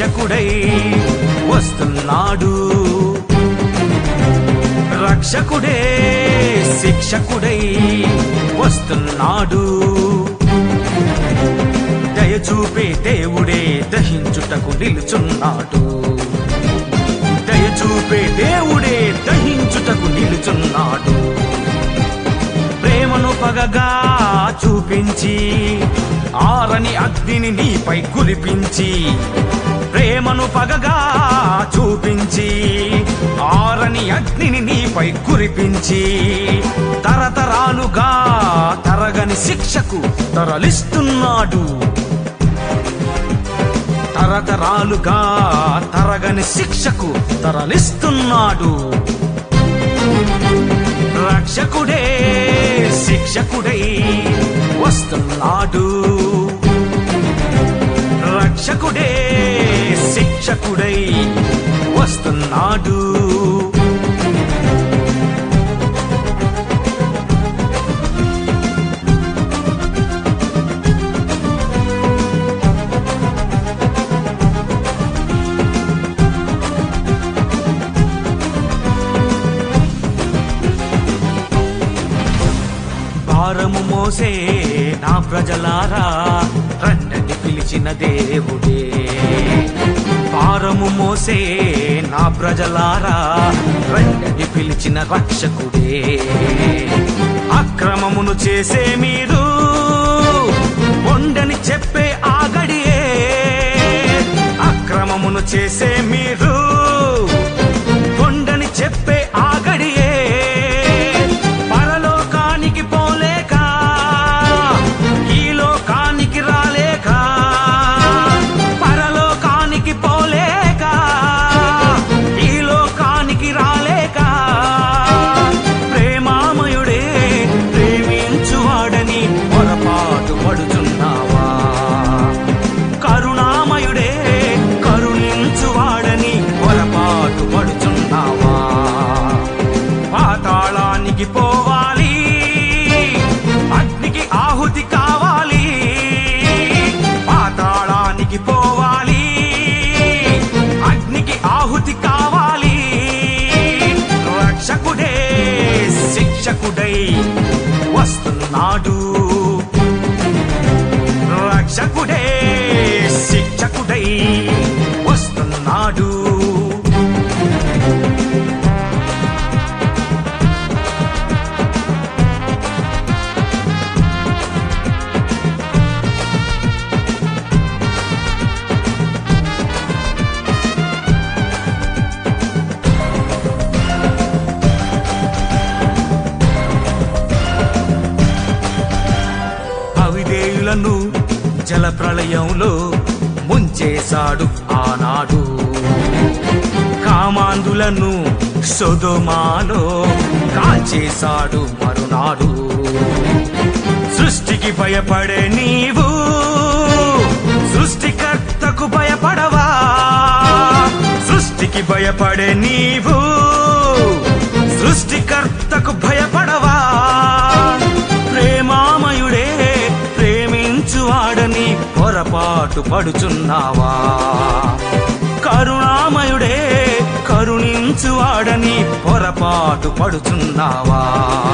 రక్షకుడై వస్తున్నాడు. రక్షకుడే శిక్షకుడై వస్తున్నాడు. దయచూపే దేవుడే దహించుటకు నిలుచున్నాడు. దయచూపే దేవుడే దహించుటకు నిలుచున్నాడు. ప్రేమను పగగా చూపించి ఆరని అగ్నిని నీపై కురిపించి, ప్రేమను పగగా చూపించి ఆరని అగ్నిని నీపై కురిపించి, తరతరాలుగా తరగని శిక్షకు తరలిస్తున్నాడు. తరతరాలుగా తరగని శిక్షకు తరలిస్తున్నాడు. రక్షకుడే శిక్షకుడై వస్తున్నాడు. రక్షకుడే శిక్షకుడై వస్తున్నాడు. భారము మోసే నా ప్రజలారా రండని పిలిచిన దేవుడే. భారము మోసే నా ప్రజలారా రండని పిలిచిన రక్షకుడే. అక్రమమును చేసే మీరు పొండని చెప్పే ఆగడియే. అక్రమమును చేసే మీరు పొండని చెప్పే ఆగడియే. పోవాలి, అగ్నికి ఆహుతి కావాలి. పాతాళానికి పోవాలి, అగ్నికి ఆహుతి కావాలి. రక్షకుడే శిక్షకుడై వస్తున్నాడు. రక్షకుడే శిక్షకుడై వస్తున్నాడు. అవిధేయులను జల ప్రళయంలో ముంచేశాడు ఆనాడు. కామాంధులను సొదొమలో కాల్చేశాడు మరునాడు. సృష్టికి భయపడే నీవు సృష్టికర్తకు భయపడవా? సృష్టికి భయపడే నీవు సృష్టికర్తకు భయపడవా? ప్రేమామయుడే ప్రేమించువాడని పొరపాటు పడుచున్నావా? కరుణామయుడే కరుణించువాడని పొరపాటు పడుచున్నావా?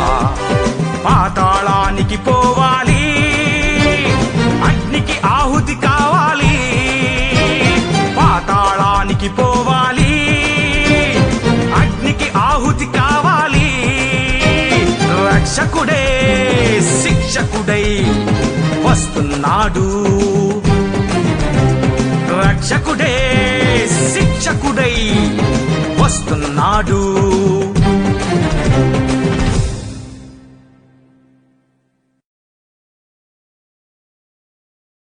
పాతాళానికి పోవాలి, అగ్నికి ఆహుతి కావాలి. పాతాళానికి పోవాలి, అగ్నికి ఆహుతి కావాలి. రక్షకుడే శిక్షకుడై వస్తున్నాడు. రక్షకుడే శిక్షకుడై వస్తున్నాడు.